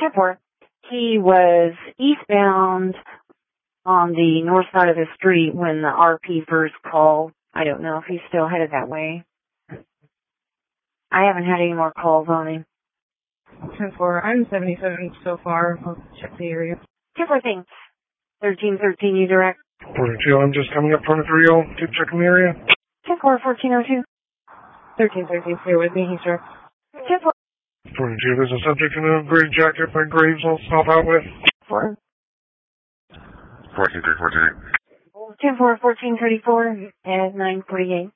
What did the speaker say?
10-4. He was eastbound on the north side of the street when the RP first called. I don't know if he's still headed that way. I haven't had any more calls on him. 10-4. I'm 77 so far. I'll check the area. 10-4, thanks. 1313, you direct. 42, I'm just coming up 23-0. Keep checking the area. 10-4, 1402. 1313, stay with me. He's direct. 10-4. 42, there's a subject in a gray jacket by Graves I'll stop out with. 4. 14-3, 14-8. 10-4, 1434 at 948.